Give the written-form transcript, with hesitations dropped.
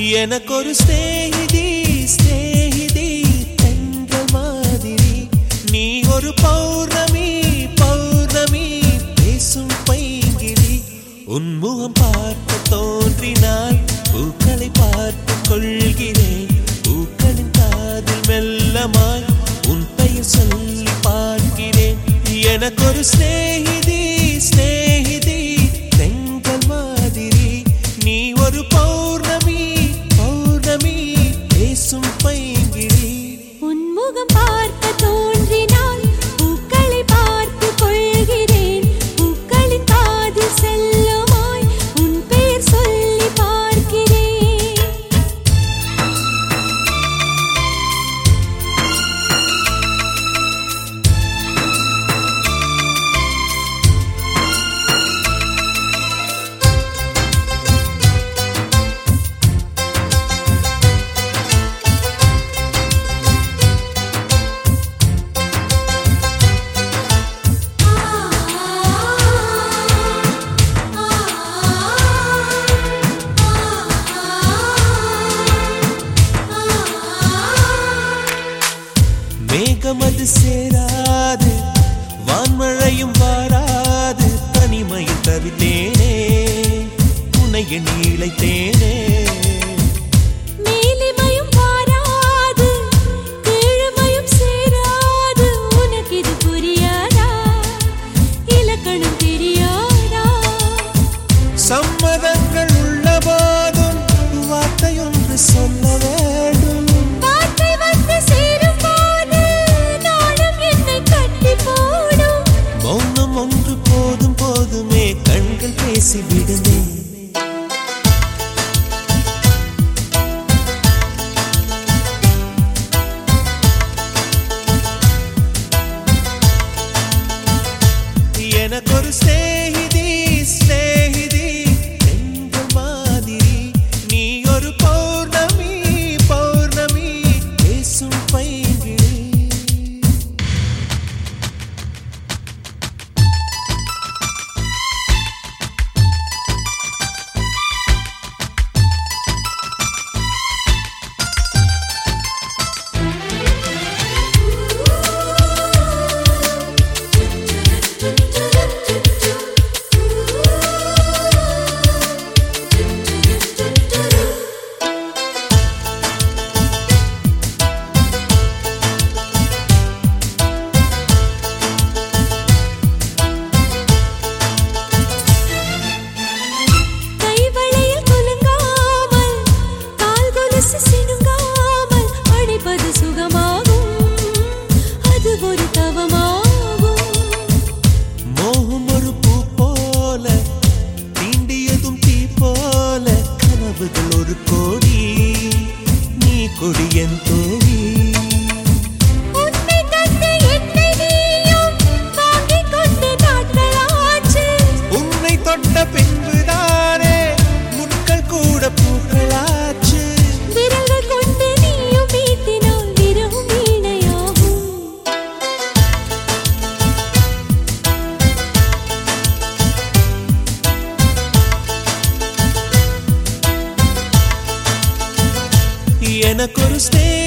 எனக்கொரு ஸ்நேகிதி ஸ்நேகிதி தென்றல் மாதிரி நீ ஒரு பௌர்ணமி பௌர்ணமி பேசும் பைங்கிளி உன்முகம் பார்க்க தோன்றினாய் பூக்களை பார்த்து கொள்கிறேன் பூக்களின் காதில் மெல்லமாய் உன் பெயர் சொல்லி பார்க்கிறேன் எனக்கொரு ஸ்நேகிதி ஸ்நேகிதி தென்றல் மாதிரி நீ ஒரு பௌர்ணமி பௌர்ணமி பேசும் பைங்கிளி உன்முகம் பார்க்க தோன்றினால் பூக்களை பார்த்து கொள்கிறேன் பூக்களின் காதில் செல்லுமாய் உன் பெயர் சொல்லி பார்க்கிறேன் மேகமது சேராது வான்மழையும் வாராது தனிமையில் தவித்தேனே உனைய நீளைத்தேனே மேலிமையும் வாராது கீழ்மையும் சேராது உனக்கு இது புரியாதா இலக்கணம் தெரியாதா சம்மதங்கள் உள்ள போதும் வார்த்தையொன்று சொல்ல வேண்டும் வார்த்தை வந்து சேரும் போது நாளும் என்னை கட்டி போடும் மௌனம் ஒன்று போதும் போதுமே கண்கள் பேசிவிடுமே எனக்கொரு ஸ்நேகிதி ஸ்நேகிதி தென்றல் மாதிரி நீ ஒரு பௌர்ணமி பௌர்ணமி பேசும் பைங்கிளி கைவளையில் குலுங்காமல் கால் கொலுசு சினுங்காமல் அணைப்பது சுகமாகும் அது ஒரு தவமாகும் மோகம் ஒரு பூ போல தீண்டியதும் தீ போல கனவுகள் ஒரு கோடி நீ கொடியன் தோழி உன்னை தந்து என்னை நீயும் வாங்கிக் கொண்டு நாட்களாச்சு உன்னை தொட்ட பின்புதானே முட்கள் கூட பூக்களாச்சு விரல்கள் கொண்டு நீயும் வீட்டினால் விரவும் வீணையாகும் எனக்கொரு ஸ்நேகிதி